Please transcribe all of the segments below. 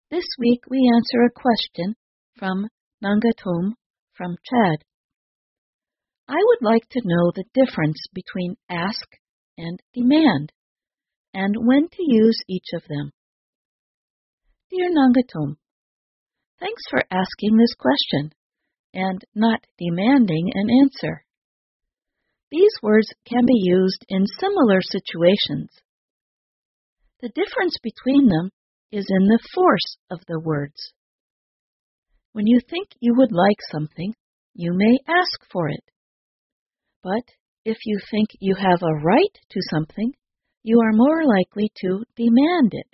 This week we answer a question from Nangatum from Chad. I would like to know the difference between ask and demand, and when to use each of them. Dear Nangatum, thanks for asking this question and not demanding an answer. These words can be used in similar situations. The difference between them is in the force of the words. When you think you would like something, you may ask for it. But if you think you have a right to something, you are more likely to demand it.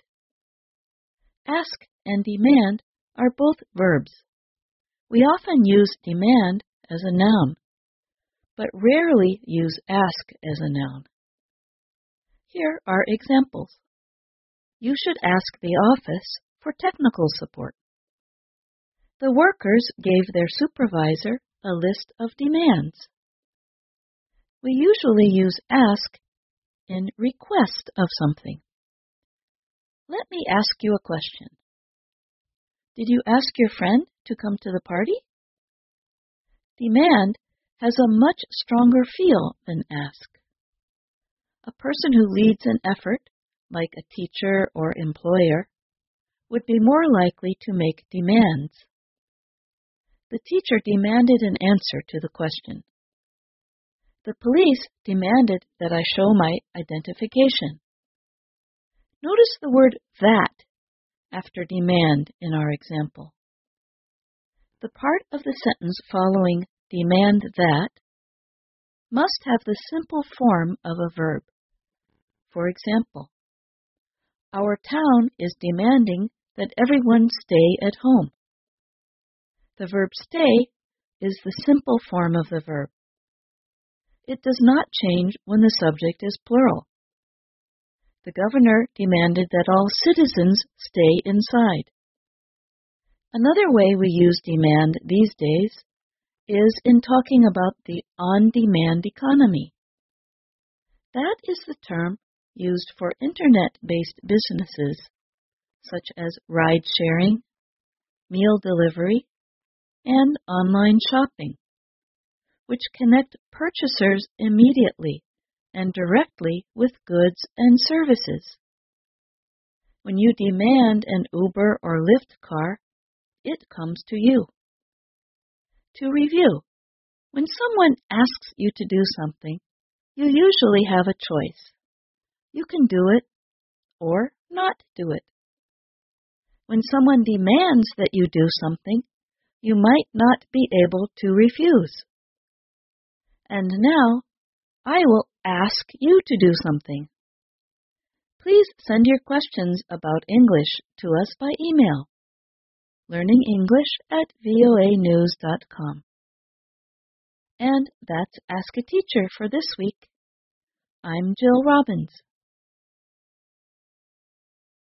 Ask and demand are both verbs. We often use demand as a noun, but rarely use ask as a noun. Here are examples. You should ask the office for technical support. The workers gave their supervisor a list of demands. We usually use ask in request of something. Let me ask you a question. Did you ask your friend to come to the party? Demand has a much stronger feel than ask. A person who leads an effort, like a teacher or employer, would be more likely to make demands. The teacher demanded an answer to the question. The police demanded that I show my identification. Notice the word that after demand in our example. The part of the sentence following demand that must have the simple form of a verb. For example, our town is demanding that everyone stay at home. The verb stay is the simple form of the verb. It does not change when the subject is plural. The governor demanded that all citizens stay inside. Another way we use demand these days is in talking about the on-demand economy. That is the term used for internet-based businesses, such as ride-sharing, meal delivery, and online shopping, which connect purchasers immediately and directly with goods and services. When you demand an Uber or Lyft car, it comes to you. To review, when someone asks you to do something, you usually have a choice. You can do it or not do it. When someone demands that you do something, you might not be able to refuse. And now, I will ask you to do something. Please send your questions about English to us by email, learningenglish@voanews.com. And that's Ask a Teacher for this week. I'm Jill Robbins.